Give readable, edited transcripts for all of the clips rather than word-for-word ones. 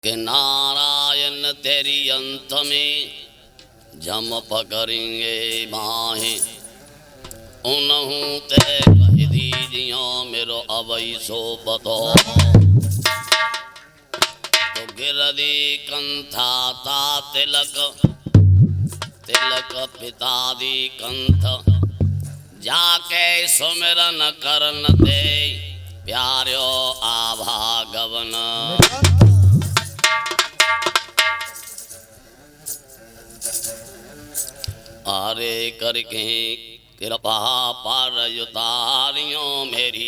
कि नारायण तेरी अंत में जम पकड़ेंगे बाहें उन्हू ते कह दीजियो मेरो अवई सो बतो तो गिरदी कंथा ता तिलक तिलक पिता दी कंथ जाके सुमिरन करन दे प्यारो आभागवन आरे करके कृपा पर उतारियो मेरी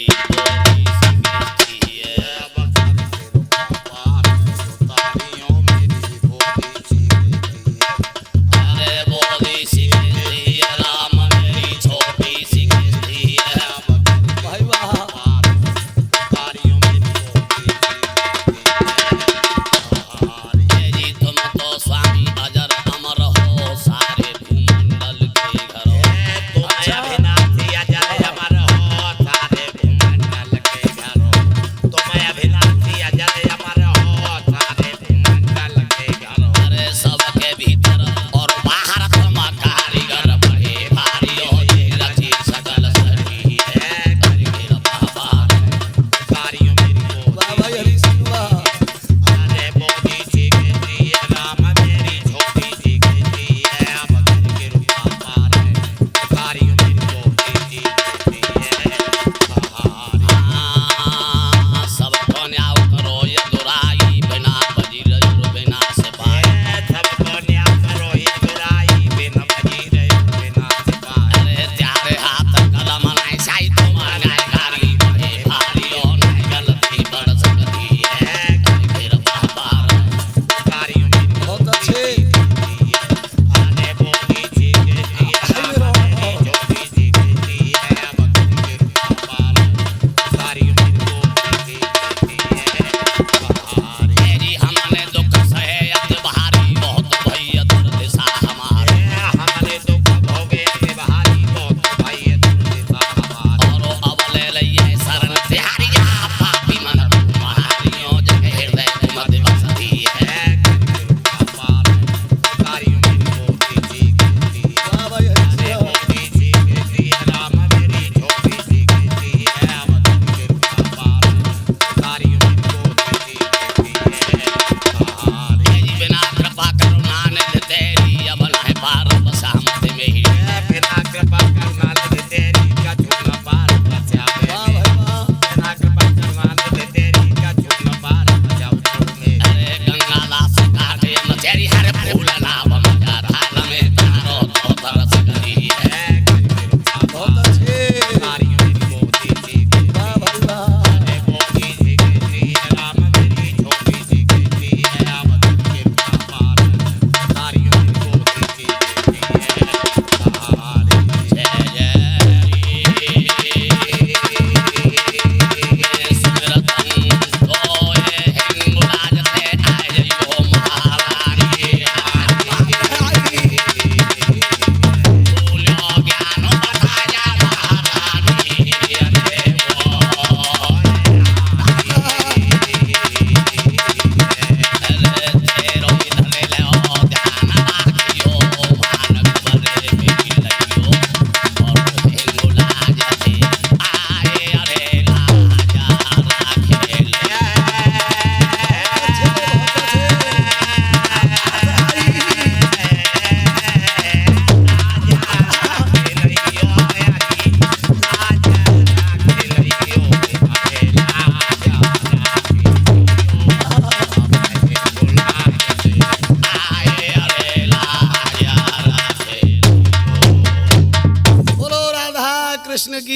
कृष्ण की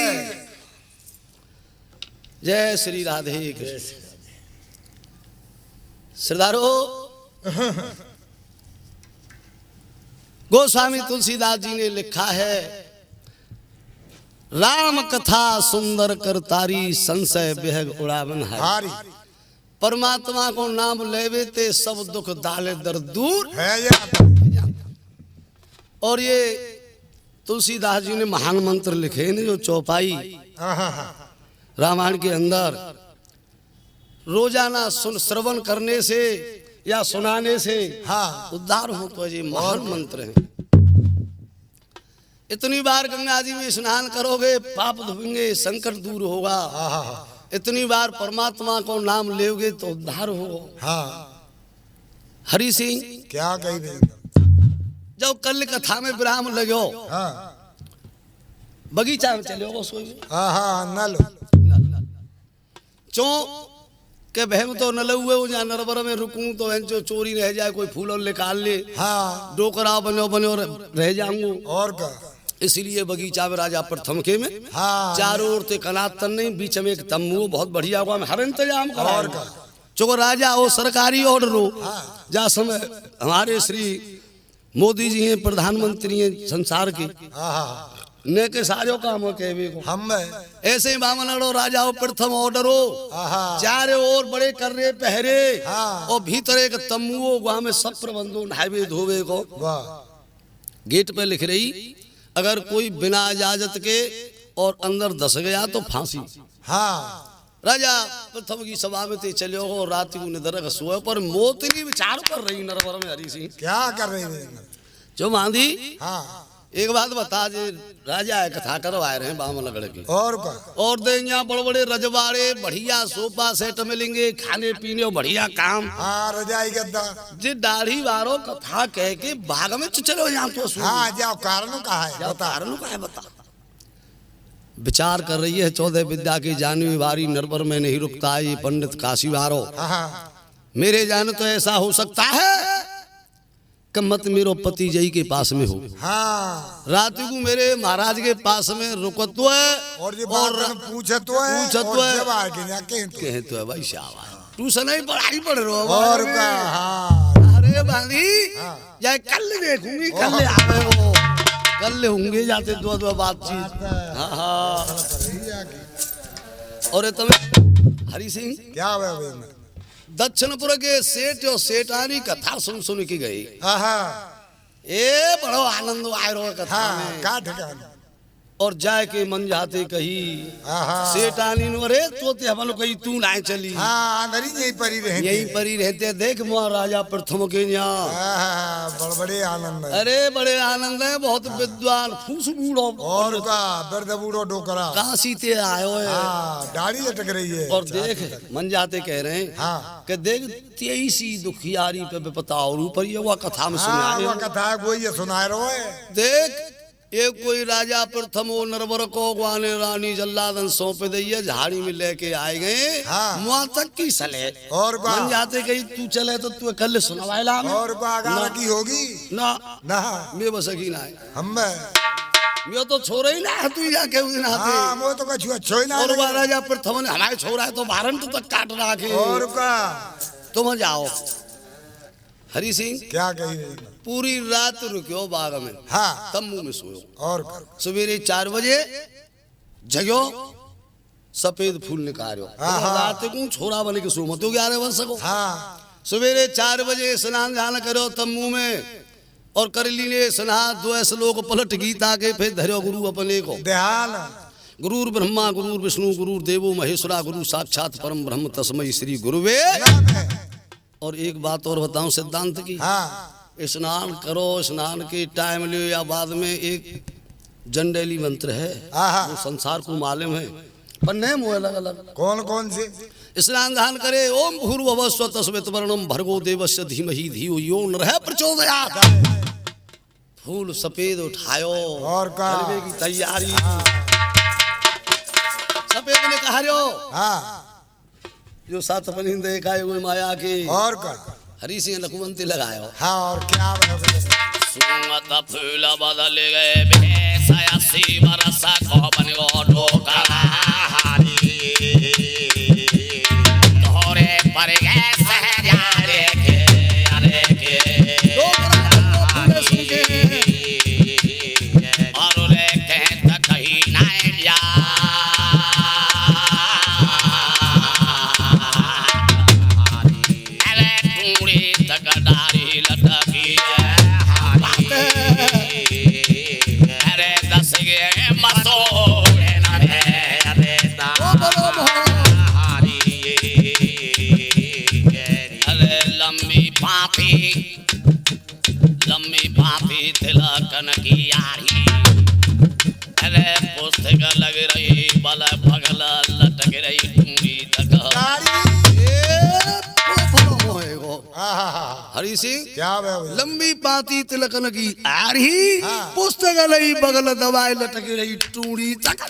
जय श्री राधे कृष्ण। श्रद्धारो गोस्वामी तुलसीदास जी ने लिखा है राम कथा सुंदर करतारी संशय बेहग उड़ावन है। परमात्मा को नाम लेवे ते सब दुख दाले दर दूर है। और ये तुलसीदास जी ने महान मंत्र लिखे ने जो चौपाई रामायण के अंदर रोजाना श्रवण करने से या सुनाने से हाँ उद्धार हो तो ये महान मंत्र है। इतनी बार गंगा जी में स्नान करोगे पाप धोएंगे, संकट दूर होगा। इतनी बार परमात्मा को नाम लेओगे तो उद्धार हो। हाँ हरि सिंह क्या कही नहीं। जब कल कथा में विराम लगो हाँ बगीचा में चले हो सोई नल चो के बहम तो न लुए हो, जहाँ नरबर में रुकूं तो जो चोरी रह जाए, कोई फूल और निकाल ले, हाँ डोकरा बनो बनो रह जाऊंगू। और का इसलिए बगीचा में राजा प्रथम के में हाँ चारों ओर ते कनातन नहीं, बीच में एक तम्बू बहुत बढ़िया हुआ, हर इंतजाम और करा। का चो राजा हो सरकारी ऑर्डर हो, हाँ जा समय हमारे श्री मोदी जी हैं, प्रधानमंत्री हैं संसार के, हाँ ने के सारे काम हो कहवे को हम ऐसे ही बामनड़ो राजा हो प्रथम ऑर्डर हो, हाँ चारे ओर बड़े कर रहे पहरे हाँ और भीतर एक तम्बू वहां में सब प्रबंधों नहावे धोवे को। वाह गेट पे लिख रही अगर कोई बिना इजाजत के और अंदर धस गया तो फांसी। हाँ राजा प्रथम की सभा में ते चले हो, रात को निदरक सोए पर मोतली विचार कर रही नरवर में हरी सिंह क्या कर रही है जो मांधी। हाँ एक बात बता जे राजा है कथा करवाए रहे बाम लगड़ की और का और दे यहाँ बड़े बड़े रजवाड़े बढ़िया सोफा सेट मिलेंगे, खाने पीने और बढ़िया काम। हाँ रजाई गद्दा जे दाढ़ी वारो कथा कह के भाग में चलो यहाँ तो हाँ जाओ कारण कहा है जाओ कारण का है बता। विचार कर रही है 14 विद्या की जानवी वारी नरबर में नहीं रुकता है ये पंडित काशी वारो। हाँ मेरे जाने तो ऐसा हो सकता है कि मत मेरो पति जई के पास में हो, हाँ रात को मेरे महाराज के पास में रुकत तो है और ये बात पूछे तो है जब आके जाके कहे तो है भाई शाबाश ट्यूशन ही पढ़ाई पढ़ रहे हो और का हाँ अरे बांधी जाए कल देखूंगी, कल आवे वो कल होंगे जाते दो बातचीत। हाँ हाँ और तुम्हें हरि सिंह क्या हुआ दक्षिणपुर के सेठ और सेठानी कथा सुन की गई। ए बड़ो आनंद आए रो कथा में का ठिकाना और जाए के मन जाते कही सेठानी अरे तो ते हमन कही तू ना चली। हाँ यही परी रहते देख महाराजा प्रथम के यहाँ बड़े आनंद है। अरे बड़े आनंद है, बहुत विद्वान फूस बूढ़ो और का दर्द बूढ़ो डोकरा काशी ते आयो है, दाढ़ी लटक रही है। और देख मन जाते कह रहे हैं हाँ कि देख तेईसी दुखियारी पे बता और ऊपर ये हुआ कथा में सुना कथा कोई सुना रहा है। देख एक कोई राजा प्रथम ओ नरवर को ग्वाने रानी जल्लादन सौंप दिए, झाड़ी में लेके आए गए। हाँ। मुआ तक की सले और मन जाते कहीं तू चले तो तू कल सुनवाएला और की होगी ना ना मैं बस की ना हम मैं तो छोरा ही ना तू जाके उस दिन आते हाँ वो तो कछु अच्छा ही ना। और राजा प्रथम ने हमारे छोरा है तो वारंट तक काट रखे और का तुम जाओ। हरि सिंह क्या कही पूरी रात रुक्यो बाग में, हाँ तम्बू में सोयो और सवेरे 4 बजे जगो सफेद फूल निकालो। रात को छोरा बने के सो मत 11 वर्ष को। हाँ सवेरे 4 बजे स्नान ध्यान करो तम्बू में और कर लीने स्नान 2 श्लोक पलट गीता के फिर धरो गुरु अपने को ध्यान। गुरुर ब्रह्मा गुरुर विष्णु गुरुर देवो महेश्वरा गुरु साक्षात परम ब्रह्म तस्मै श्री गुरुवे। और एक बात और बताऊं सिद्धांत की, स्नान करो, स्नान के टाइम लियो या बाद में एक जंडेली मंत्र है वो संसार को मालूम है पर नेम हो अलग अलग। कौन कौन से स्नान दान करे ओम भूर्भुवः स्वः तस्मैतवर्णं भर्गो देवस्य धीमहि धियो यो न रः प्रचोदयात्। फूल सफेद उठायो और का की तैयारी सफेद ने कहा रो जो सात पनिंद देखा है माया की और का हरि सिंह लखुमंती लगायो। हाँ और क्या सुंगत फूल बदल गए बेसयासी बरसा को बन गो डोकरा तोरे पर गए सहजारे के अरे के डोकरा सुन के और रे कहत कहीं ना जा गडारी लटकी अरे दस गे मसोड़े न अरे लम्बी पापी तिलकन की यारी अरे पुस्तक लग रही बल पगल लटक रही टूंगी तक हरी सिंह क्या लंबी पाती तिलकन की आरी पुस्तक लई बगल दवाई लटक रही टूंगी तक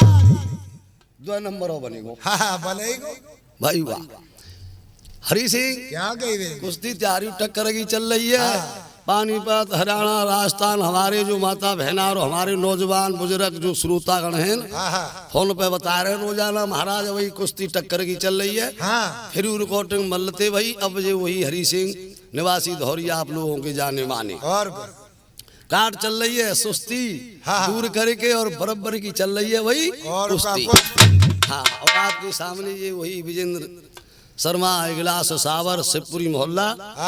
2 नंबर हो बनेगो बनेगो भाई वाह हरी सिंह क्या कही रे कुश्ती तैयारी टक्कर की चल रही है पानीपत हरियाणा राजस्थान हमारे जो माता बहना और हमारे नौजवान बुजुर्ग जो श्रोतागण हैं फोन पे बता रहे रोजाना महाराज वही कुश्ती टक्कर की चल रही है फिर रिकॉर्डिंग मल्लते भाई अब जो वही हरी सिंह निवासी धौरिया आप लोगों के जाने माने और काट चल रही है सुस्ती दूर करके और बराबर की चल रही है वही कुश्ती हाँ और आपके सामने ये वही विजेंद्र शर्मा इगलास सावर शिवपुरी मोहल्ला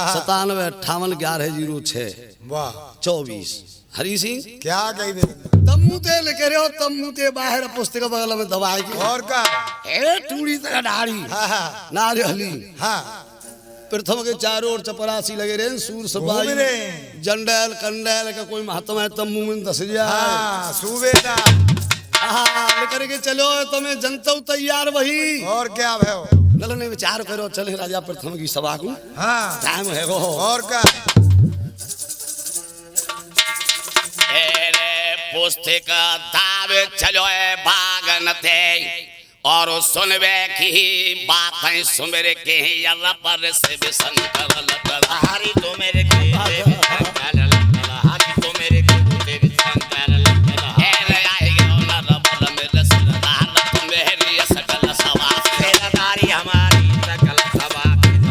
97581106 हरी सिंह क्या कही तम्मू ते लेके रहे हो तम्मू ते बाहर पुस्तक बगल में दवाई की और का ए टूड़ी तक डाड़ी नारे हली प्रथम के चारों ओर चपरासी लगे रहे सूर सपाई जंडल कंडल का कोई महात्मा है तम्मू में दस सूबेदा लेकर के चलो तुम्हें जनता तैयार वही और क्या भयो नलने विचार करो चले राजा प्रथम की सभा को टाइम है वो और क्या पुस्तक दावे चलो भागन थे और सुनवे की बातें सुमेरे के अल्लाह पर से संकर लटला हरी तो मेरे के संकर लटला हरी तो मेरे के संकर लटला हे रे आएगा ना रब मेरे सरदार तुम मेरी सकल सवा तेरा दारी हमारी सकल सवा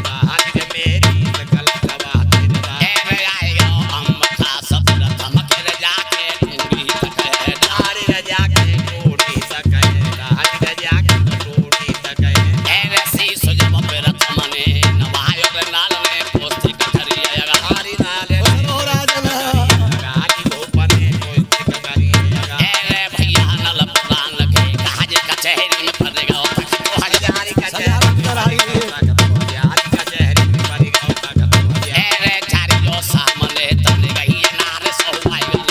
हरी मेरी सकल सवा हे रे आएगा हम का सब रतम के जाके टूटी तक दारी रजा के टूटी तक हरी रजा के टूटी तक हे रे सी सुजब पे रतम ने नवायो रे लाल ने पोस्ती कथरी आएगा हरी नाले ओ राजन हरी गोपन ने पोस्ती कथरी आएगा हे रे भैया नल पुराण के काज कचहरी में पड़ेगा तो हजारी कचहरी कराई हजारी कचहरी में पड़ेगा हे रे चारी जो सामने तने गई नारे सोवाई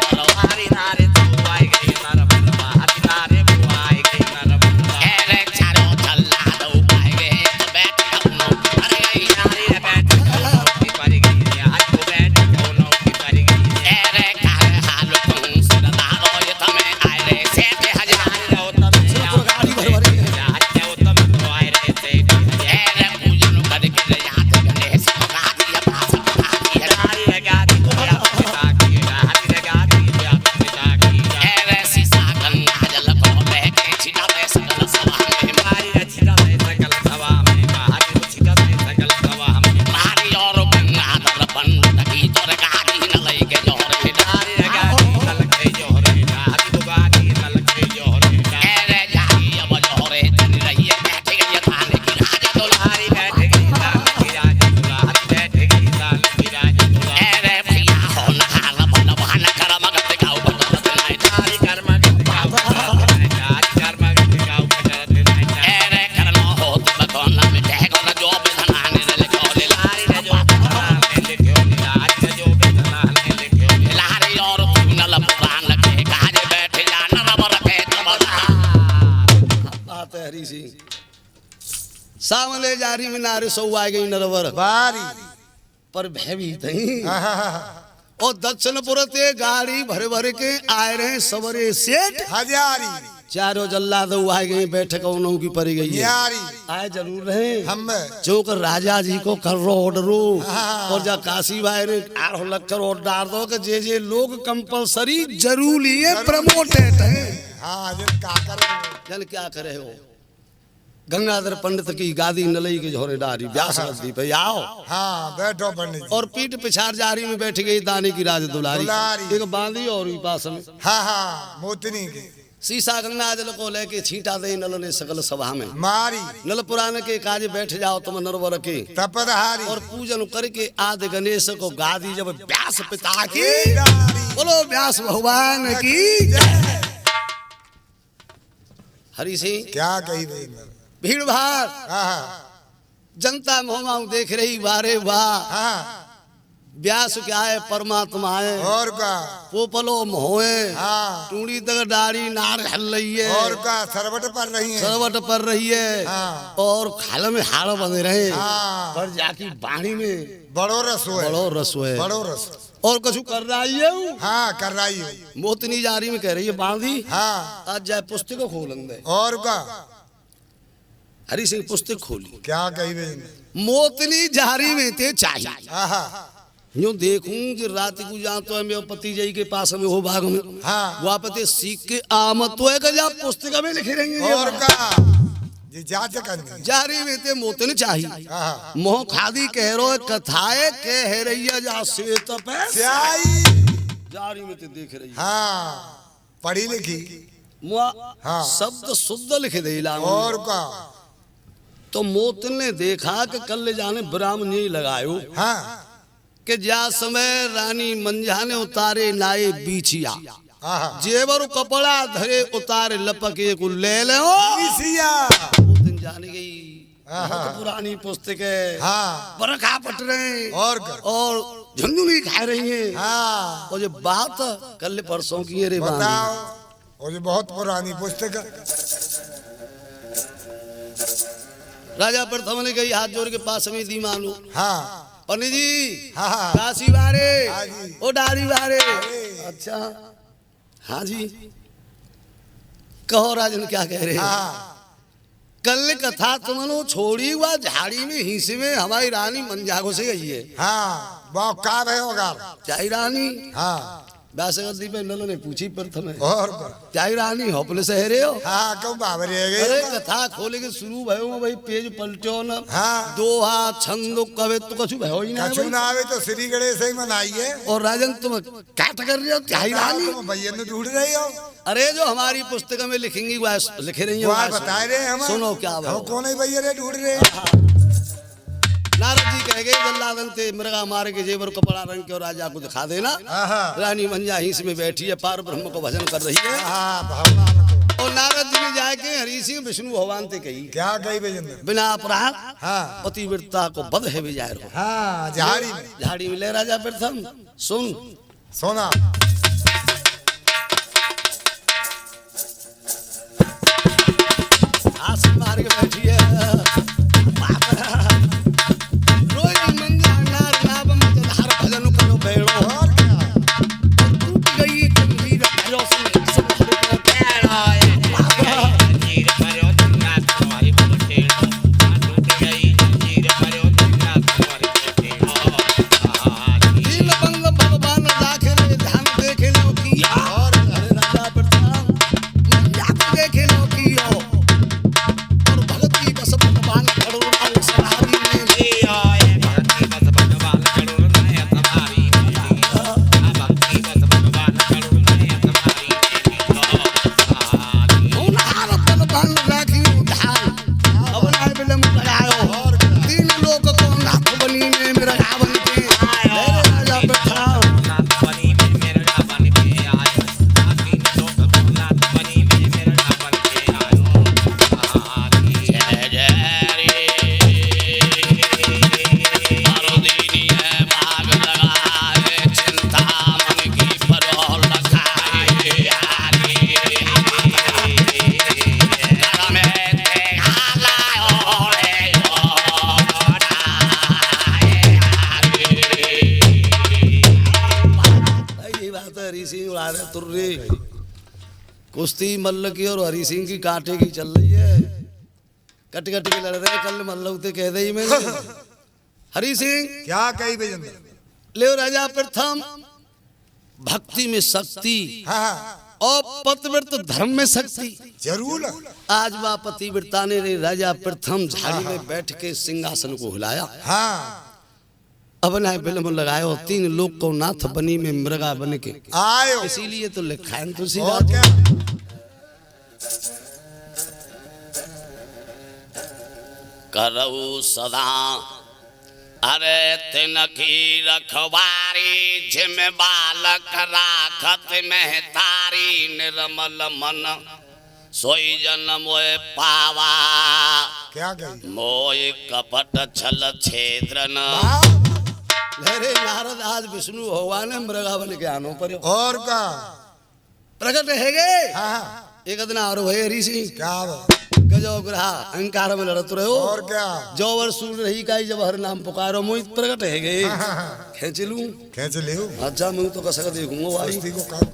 हरी नारे सोवाई गई नारे हरी नारे बुआई गई नारे हे रे चारो चल्ला दो पाए गए तो बैठ कौनो अरे नारे बैठ की पड़ी गई आज को बैठ कौनो की पड़ी गई हे रे काहे हाल तुम सरदारो ये तमे आए रे सेठ हजार रो तमे गाड़ी भरभरी आज के तमे तो आए रे सेठ हे रे पूजन करके याद गणेश गाड़ी पास गाड़ी हरी लगा दी पिता की हरी लगा दी पिता की हे रे सीसा गंगा जल को लेके छिटा में सकल सभा में मारी छिटा में सकल सभा में हरी छिटा में सकल सभा में मारी और गंगा दर पंडित की तोर गाड़ी न लेके जोरे डारी लगा दी ललके जोरे हरी तो गाड़ी ललके जोरे हे रे जाई अब जोरे तन रही बैठ गई थाने की राजा दुलारी बैठ गई थाने की राजा दुलारी बैठ गई थाने की राजा दुलारी हे रे भैया हो नहाल बनवान कर मगत गाँव बदलत नहीं तारी कर मगत गाँव बदलत नहीं तारी कर मगत गाँव बदलत नहीं हे रे करनो हो तो बकौन में टहगो न जो बेधनाने ले लिखो ले लारी रे जो बेधनाने लिखो ले लारी रे जो बेधनाने लिखो ले लारी और नल पुराण के काज बैठ जा नरबर के तबला बात है हरी सिंह सामने जारी में नारे सौ आ गई नरवर बारी पर भयभीत नहीं और दक्षिणपुर ते गाड़ी भरे भरे के आए रहे सवरे सेठ हजारी चारों जल्लाद आ गए बैठक उन्हों की पड़ी गई है यारी आए जरूर रहे हम चौक राजा जी को कर रो ऑर्डरो और जा काशी भाई ने आठ लक्कर और डाल दो कि जे लोग कंपलसरी जरूरी है प्रमोटेड है जन का करे जन क्या करे हो गंगाधर पंडित की गादी नलई के झोरे डारी व्यास नदी पे आओ बैठो पंडित और पीठ पिछाड़ जारी में बैठ गई दाने की राज दुलारी एक बांधी और भी पास में मोतनी के सीसा गंगा जल को लेके छींटा दे नल ने सकल सभा में मारी नल पुराण के काज बैठ जाओ तुम नरवर के तपदहारी और पूजन करके आदि गणेश को गादी जब व्यास पिता की बोलो व्यास भगवान की हरि सिंह क्या कही भाई भीड़ भाड़ जनता मोहमा देख रही वारे वाह। हाँ व्यास क्या है परमात्मा है और का पोपलो मोहे। हाँ टूड़ी तक डाड़ी नार हल रही है और का सरवट पर रही है। सरवट पर रही है। हाँ। और खाल में हाड़ बंधे रहे। हाँ। पर जाकी बाणी में बड़ो रस है। बड़ो रस है। बड़ो रस और कुछ कर रही है। हाँ कर रही है। मोतनी जारी में कह रही है बांधी। हाँ आज जाए पुस्तक खोलन दे। और का हरि सिंह पुस्तक खोली। क्या कही बे मोतनी जारी में ते चाहिए। हाँ यूं देखूं कि रात को जा तो है मेरे पति जी के पास में हो भाग में। हाँ वहाँ पे सीख के आमत तो है कि जा पुस्तक में लिखे रहेंगे। और का जी जांच करनी जारी में ते मोतन चाहिए। हाँ मोह खादी कह रो कथाए कह रही है जा से तपे स्याही जारी में ते देख रही है। हाँ पढ़ी लिखी हाँ शब्द शुद्ध लिखे दे और का तो मोतन ने देखा कि कल ले जाने ब्राह्मणी लगायो। हाँ कि जा समय रानी मंझा ने उतारे नाये बीछिया। हाँ जेवर कपड़ा धरे उतारे लपके को ले ले दिन जाने गई। बहुत पुरानी पुस्तक है। हाँ बरखा पट रहे और झुंझुनी खा रही है। हाँ और ये बात कल परसों की है रे बताओ। और ये बहुत पुरानी पुस्तक है। राजा प्रथम ने कही हाथ जोड़ के पास में दी मानू। हाँ पंडित जी हाँ काशी बारे हाँ जी। ओ डारी बारे। अच्छा हाँ जी कहो राजन क्या कह रहे हैं। हाँ कल कथा तुमनो छोड़ी हुआ झाड़ी में हिस्से में हमारी रानी मंजागो से गई है। हाँ वो का होगा चाई रानी। हाँ व्यासगद्दी पे नलो ने पूछी प्रथम है और चाई रानी होपले सहरे हो। हाँ क्यों बाबरे अरे कथा खोले के शुरू भयो भाई पेज पलटो न। हाँ दोहा छंद कवे तो कछु भयो ही ना। कछु ना आवे तो श्री गणेश ही मनाइए। और राजन तुम क्या कर रहे हो चाई रानी भैया ने ढूंढ रही हो। अरे जो हमारी पुस्तक में लिखेंगी वह लिखे रही है बता रहे हम। सुनो क्या कौन है भैया रे ढूंढ रहे। नारद जी कह गए जल्लादन ते मृगा मार के जेवर कपड़ा रंग के और राजा को दिखा देना। रानी मंजा हिंस में बैठी है पार ब्रह्म को भजन कर रही है। और नारद जी ने जाके हरि सिंह विष्णु भगवान से कही क्या कही बिना अपराध हाँ पतिव्रता को बध है विजय रो। हाँ झाड़ी में ले राजा प्रथम सुन सोना आसन मार के बैठी है। कुश्ती मल्ल की और हरि सिंह की कांटे की चल रही है। कट कट के लड़ रहे कल मल्लते कह दे मैंने। हरि सिंह क्या कही ले राजा प्रथम भक्ति में शक्ति और पतिव्रत धर्म में शक्ति जरूर। आज वह पतिव्रता ने राजा प्रथम झाड़ी में बैठ के सिंहासन को हिलाया। हाँ अब ना फिल्म लगायो 3 लोग को नाथ बनी में मृगा बन के आयो। इसीलिए तो लिखा है तुलसी करऊ सदा अरे तिनकी रखवारी जिम बालक राखत में तारी निर्मल मन सोई जन मोए पावा क्या कही? मोय कपट छल छेद्रन। अरे नारद आज विष्णु भगवान ने मृगा बन के आनो पर और का प्रकट है गए। हाँ एक दिन आरो है ऋषि क्या गजो ग्रहा अहंकार में लड़त रहे हो और क्या जो वर सुन रही का जब हर नाम पुकारो मोहित प्रकट है गए। खींच लूं खींच ले अच्छा मैं तो कसक देखूंगा भाई को काम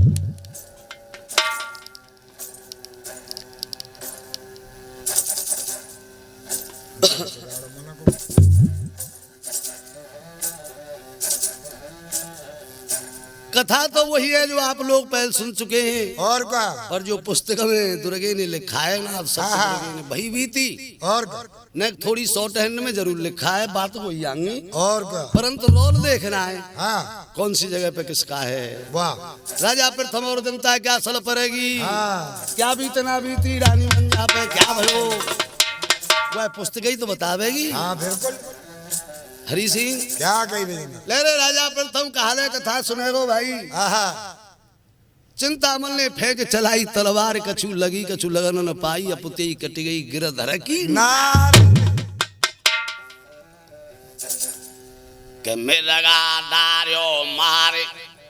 कथा तो वही है जो आप लोग पहले सुन चुके हैं और का और जो पुस्तक में दुर्गे ने लिखा है ना सब दुर्गे ने वही बीती और का न थोड़ी शॉर्ट हैंड में जरूर लिखा है बात वही आएंगी और का परंतु रोल देखना है हाँ कौन सी जगह पे किसका है। वाह राजा प्रथम और जनता क्या सल पड़ेगी हाँ क्या बीतना बीती रानी मंजा पे क्या भयो वह पुस्तक ही तो बतावेगी। हाँ बिल्कुल हरि सिंह क्या कही ले रे राजा प्रथम कहाले कथा सुनेगो भाई। चिंतामन ने फेंक चलाई तलवार कछु लगी कछु लगन न पाई अपुते कटी गई गिरधर की के मिर्गा डार्यो मारे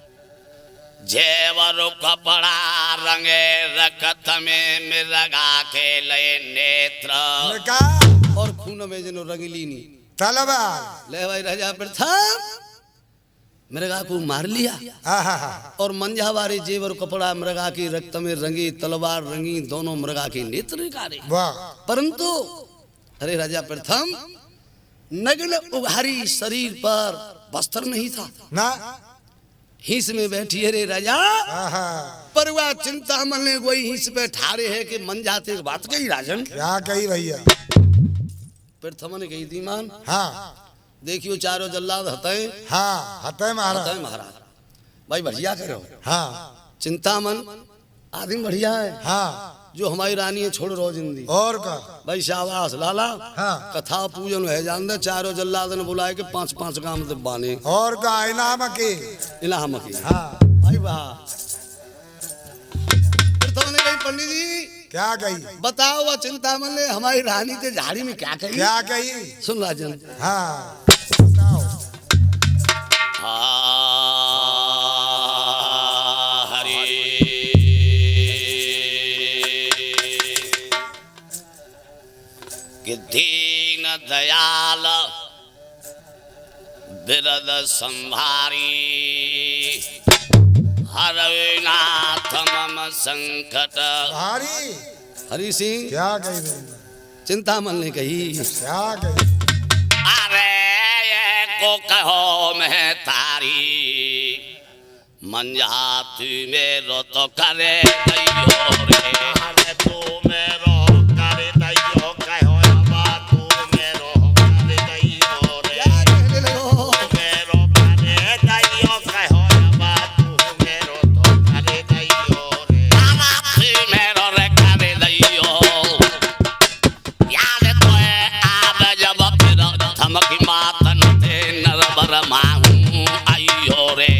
जेवर कपड़ा रंगे रखत में मिर्गा के लय नेत्र और खून में जनो रंगलीनी तलवार ले भाई राजा प्रथम मृगा को मार लिया और मंझावारे जेवर कपड़ा मृगा की रक्त में रंगी तलवार रंगी दोनों मृगा के नेत्र निकाले। परंतु अरे राजा प्रथम नग्न उघारी शरीर पर वस्त्र नहीं था ना हिंस में बैठी है रे राजा। पर वह चिंता मन ने वही हिंस पे ठारे है कि मन जाते बात कही राजन क्या कही भैया प्रथम ने कही थी मान हाँ देखियो चारों जल्लाद हते हाँ हते महाराज भाई बढ़िया करो हाँ चिंतामन आदमी बढ़िया है हाँ जो हमारी रानी है छोड़ रो जिंदी और का भाई शाबाश लाला हाँ कथा पूजन है जान दे चारों जल्लाद ने बुलाए के 5-5 गांव में बाने और का इनाम की हाँ भाई वाह प्रथम ने कही पंडित जी क्या कही बताओ वह चिंतामन ने हमारी रानी के झाड़ी में क्या कही क्या कही सुन राजन हाँ बताओ कि दीन दयाल बिरद संभारी हरनाथ मम संकट भारी हरि सिंह क्या कही चिंतामन ने कही क्या कही अरे ये को कहो मैं तारी मंजाती मेरो तो करे दैयो रे अरे तू मेरो करे दैयो कहो अब तू मेरो करे दैयो रे मेरो करे दैयो कहो अब तू मेरो तो करे दैयो रे तू मेरो रे करे दैयो याद तो है आज जब फिर थमकी मातन ते नरबर माहूं आइयो रे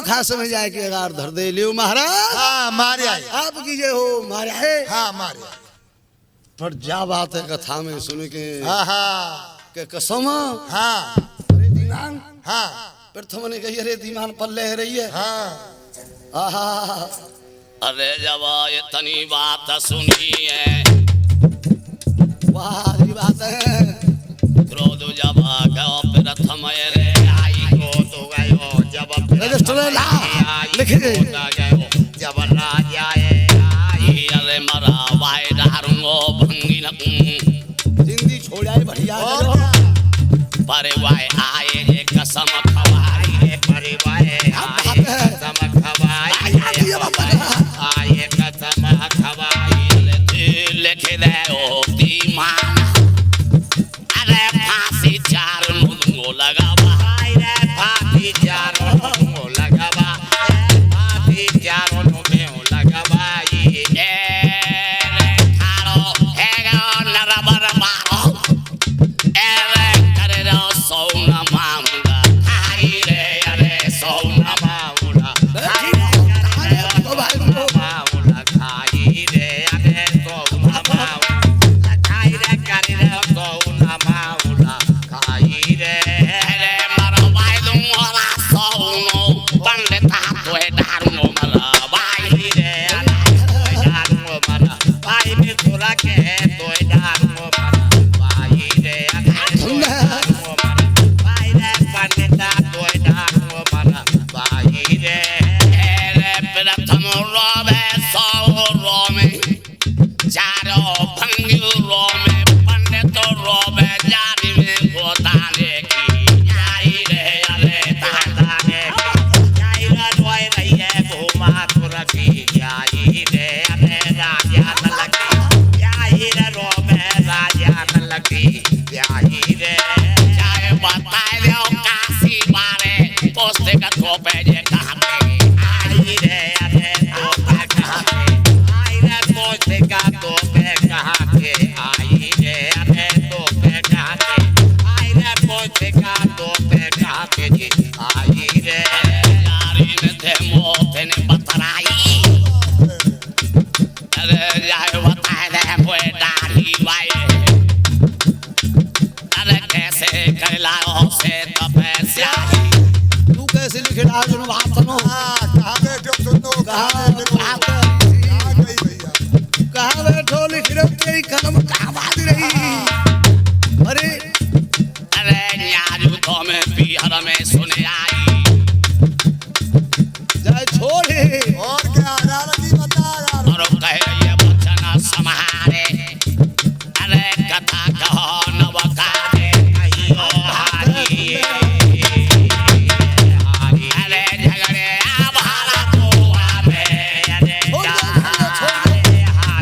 खास में जाए कि अगार धर दे लियो महाराज। हाँ मारे आए आप कीजिए हो मारे है। हाँ मारे पर जा बात है कथा में सुने के के कसम। हाँ अरे दीवान हाँ प्रथम ने कही अरे दीवान पल्ले रही है। हाँ आहा अरे जब इतनी बात सुनी है वाह ये बात है। क्रोध जब गयो प्रथम रे आई क्रोध गयो जब रजिस्टर ला लिख दे जब राजा आई अरे मरा वाई डारूंगो भंगी न जिंदगी छोड़ आए बढ़िया परे वाई आए ये कसम खवाई है परे वाई कसम खवाई आए कसम खवाई लिख दे ओ दीवान अरे फांसी चार मुझको लगा भाई रे फांसी चार मुझको लगा फांसी चार मुझको लगा भाई ए रे थारो हैगा नरबर मारो ए रे करे रो सोना मामुला खाई रे अरे सोना मामुला खाई रे अरे सोना मामुला खाई रे करे रो सोना मामुला खाई रे अरे मरवाई दूंगा सोनो पंडिता तो है डारूंगा मरवाई रे डारूंगा मरवाई में तोला के तो है डारूंगा मरवाई रे डारूंगा मरवाई रे पंडिता तो है डारूंगा मरवाई रे प्रथम रोवे सौ रोमे चारो भंगी रोमे पंडित रोवे जारी में गोताने की जाई रे अरे ताने जाई रे रोए रही है घुमा तुरकी जाई रे अरे राजा न लगी जाई रे रोवे राजा न लगी जाई रे चाहे बताए लो काशी बारे पोस्ते का थोपे जे कहां पे आई रे अरे थोपे कहां पे आई रे पोस्ते का थोपे कहां पे आई रे अरे थोपे कहां पे आई रे पोस्ते का थोपे कहां पे जी आई रे यारी में थे मोते ने बतराई अरे जाए बताए रे मोए दाढ़ी वाई अरे कैसे कर लाओ से तपस्या तू कैसे लिखे डाल जो बात सुनो। कहाँ बैठो सुनो कहाँ बैठो लिख रहे कलम कहाँ बात रही। अरे अरे यारू तो में बिहार में सुने आई जाए छोड़े और क्या राजी बता और कहे ये वचन समारे अरे कथा कहो नवका दे कहियो हारी अरे झगड़े आभारा तो आवे अरे हारी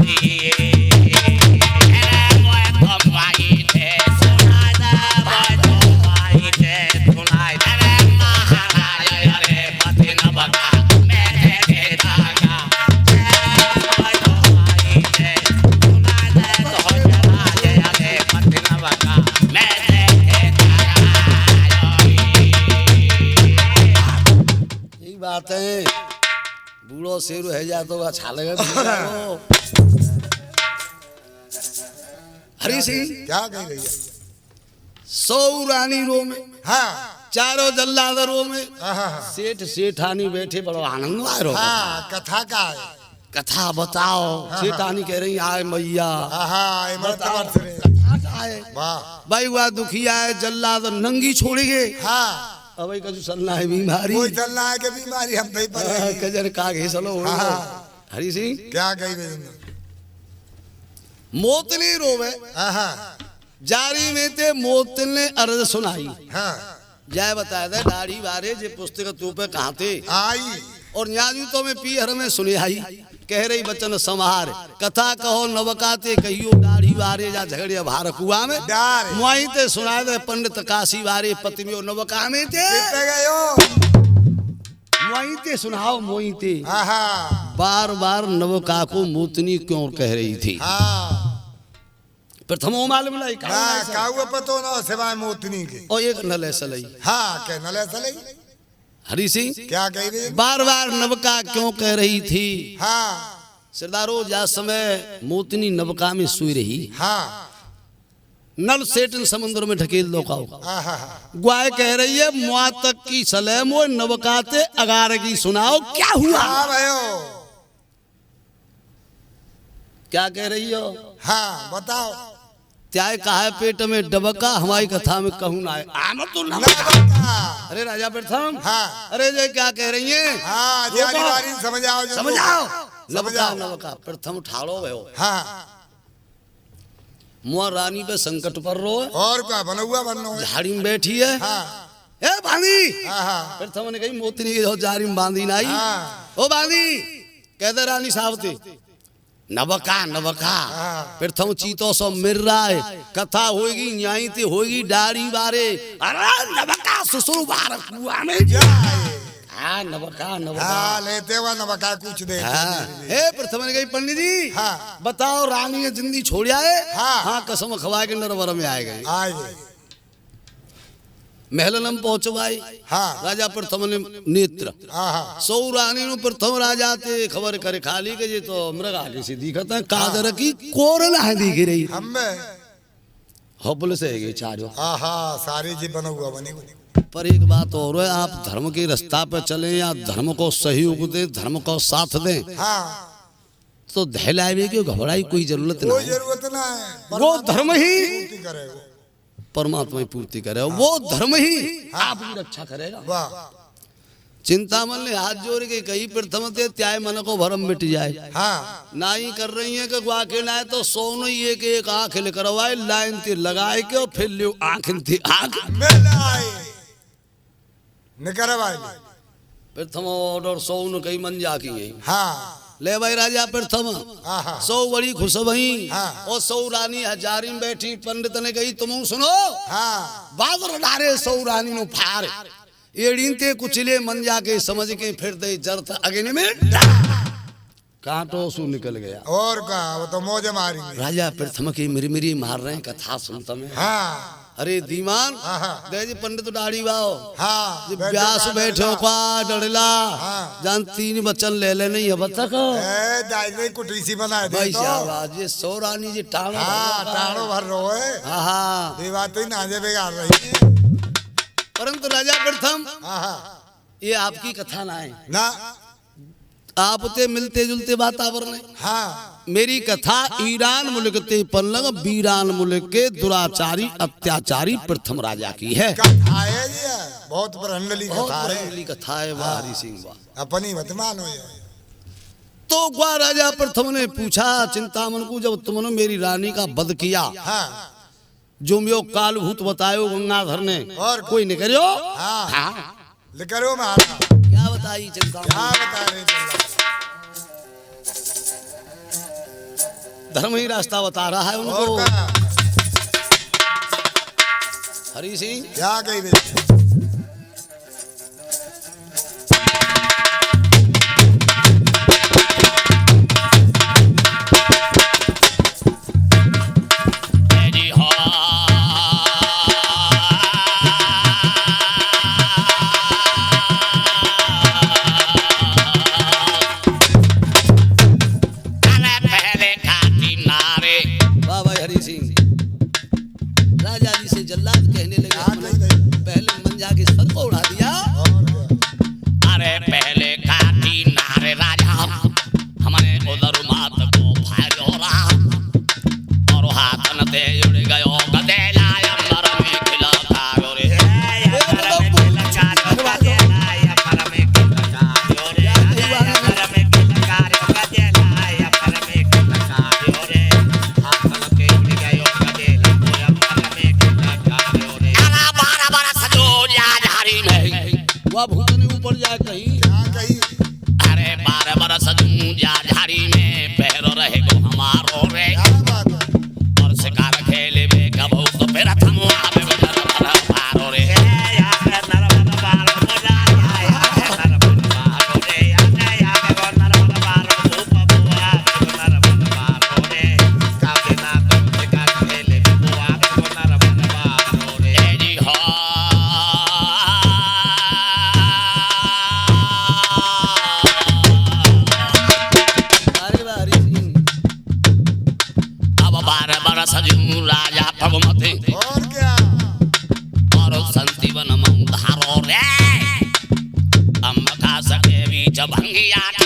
अरे मोए तुम आई थे सुनाई दे मोए तुम आई थे सुनाई दे अरे महाराज अरे पति नवका मैं दे दागा मोए तुम आई थे सुनाई दे तो जराज अरे पति नवका मैं दे दागा यही बात है। बूढ़ो शेर है जा तो अच्छा लगे। हरी सिंह क्या कही गई है? 100 रानी रो में हाँ चारों जल्लादरों में हाँ सेठ सेठानी बैठे बड़ो आनंद आ रहा। हाँ कथा का है कथा बताओ। सेठानी कह रही आए मैया हाँ इमरतवर से आए वाह भाई हुआ दुखिया है जल्लाद नंगी छोड़ेगे। हाँ अब भाई कजू चलना है बीमारी कोई चलना है कि बीमारी हम नहीं पड़े कजर कागे चलो। हरी सिंह क्या कही गई? मोतनी रोवे हाँ जारी में ते मोतन ने अर्ज सुनाई। हाँ जय बताया था दाढ़ी बारे जे पुस्तक तू पे कहाँ थे आई और न्याजू तो में पीहर में सुने आई कह रही बचन संहार कथा कहो नवकाते कहियो दाढ़ी बारे जा झगड़े भार कुआ में डार मुआई ते सुना दे पंडित काशी बारे पतिमियो नवका में थे कितने गयो मुआई ते सुनाओ मुआई ते हाँ बार बार नवका को मोतनी क्यों कह रही थी। हाँ प्रथमो मालूम लाई काऊ पतो ना सिवाय मोतनी के और एक नले सलई। हाँ के नले सलई हरि सिंह क्या कह रही? बार बार नवका क्यों कह रही थी? हाँ सरदारो जा समय मोतनी नवका में सुई रही, हाँ नल सेटन समुद्र में ढकेल दो का हाँ ग्वाय कह रही है मुआ तक की सलेम वो नवकाते अगार की सुनाओ क्या हुआ? हाँ भयो क्या कह रही हो? हाँ बताओ। त्याय कहा है पेट में डबका हमारी कथा में कहूँ ना है आम तो नवका। अरे राजा प्रथम हाँ अरे ये क्या कह रही है? हाँ जानी बारी समझाओ जो समझाओ। नवका समझाओ। नवका प्रथम ठाड़ो भयो हाँ मुआ रानी पे संकट पर रो है, और क्या बना हुआ बनना है? झाड़ी में बैठी है। हाँ ए बांधी हाँ हाँ प्रथम ने कही मोतनी की झाड़ी में बांधी ना आई। हाँ। ओ बांधी कहते रानी साहब थी नवका नवका हाँ। प्रथम चीतो सो मिर रहा है कथा होगी न्याय ते होगी डारी बारे अरे नवका ससुर बार कुआ में जाए। हाँ नवका नवका हाँ लेते हुआ नवका कुछ दे। हाँ हे प्रथम ने कही पंडित जी हाँ। बताओ रानी ने जिंदगी छोड़िया है? हाँ। हाँ कसम खवा के नरवर में आए गए आए महलनम पहुंचो भाई। हाँ राजा प्रथम ने नेत्र हाँ हाँ सौ रानी नु प्रथम राजा ते खबर करे खाली के ये तो मृग आगे से दिखत है कादर की कोरल है दिख रही हमें हबल से है चारो। हाँ हाँ सारी जी बना हुआ बनी। पर एक बात और है आप धर्म के रास्ता पे चले या धर्म को सहयोग दे धर्म को साथ दें हाँ तो धैलावे की घबराई कोई जरूरत कोई नहीं। जरूरत ना है। वो धर्म ही पूर्ति करेगा। परमात्मा ही पूर्ति करे वो धर्म ही आपकी रक्षा करेगा। वाह चिंतामन ने हाथ जोड़ के कही प्रथम ते त्याय मन को भरम मिट जाए। हाँ ना ही कर रही है कि वाके ना है तो सोनो ही एक आंख ले करवाए लाइन ते लगाए के और फिर लियो आंख थी आंख मिलाए निकरवाए। प्रथम ऑर्डर सोन कई मन जा की है। हाँ ले भाई राजा प्रथम हाँ हाँ सौ बड़ी खुश भई हाँ। और सौ रानी हजारी में बैठी पंडित ने कही तुम सुनो हाँ बादर डारे सौ रानी नु फार एड़ी ते कुचले मन जाके समझ के फिर दे जरत अगेने में कांटो सु निकल गया। और का वो तो मौज मारेंगे। राजा प्रथम की मिरमिरी मार रहे हैं कथा सुनता में। हाँ अरे दीवान हाँ। दे जी पंडित दाढ़ी बाओ हाँ जी व्यास बैठो का डरला हाँ। जान तीन बच्चन ले ले नहीं अब तक दाई कुटीसी बनाए दे भाई तो। शाबाश ये सौ रानी जी टाणो हाँ टाणो भर रो है। हाँ हाँ ये बात तो नाजे बेकार रही है। परंतु राजा प्रथम हाँ हाँ ये आपकी कथा ना है ना आप ते मिलते जुलते वातावरण है। हाँ मेरी कथा ईरान मुल्क ते पल्लग बीरान मुल्क के दुराचारी अत्याचारी प्रथम राजा की है। कथा है जी बहुत बरंडली बहुत कथा है। बड़ी कथा है वाह हरि सिंह वाह। अपनी वर्तमान हो तो ग्वा राजा प्रथम ने पूछा चिंतामन को जब तुमने मेरी रानी का वध किया हाँ जो मेरो कालभूत बतायो गंगाधर ने और कोई नहीं करियो। हाँ हाँ लिखरो महाराज क्या बताई चिंतामन क्या बता रहे चल धर्म ही रास्ता बता रहा है और उनको। का हरि सिंह क्या कही बे जी हाँ पहले खाती नारे वाह भाई हरि सिंह राजा जी से जल्लाद कहने लगे क्या हमने कही बे पहले मंजा के सर को उड़ा दिया। और क्या अरे पहले खाती नारे राजा हमने उधर मात को फायो रहा और हाथ न ते उड़ गयो गदे लाया अंदर में खिला कारो रे अंदर में खिला कारो गदे लाया अंदर में खिला कारो रे अंदर में खिला कारो गदे लाया अंदर में खिला कारो रे हाथ न ते उड़ गयो गदे लाया अंदर में खिला कारो रे अला बारा बारा सजो या झाड़ी में वह भूतनी ऊपर जाए कहीं क्या कही अरे 12 बरस जा झाड़ी में पैर रहे गो हमारो रे क्या बात है और शिकार खेले बे कबो तो फिर हम आवे नर नर पारो रे या नर नर पारो मोला या नर नर पारो रे या गो नर नर पारो धूप बुआ नर नर पारो रे काफे ना तो शिकार खेले बुआ गो नर नर पारो रे जी हा भगमते और क्या और संजीवन मंदारो रे अम्मा का सके बीच भंगिया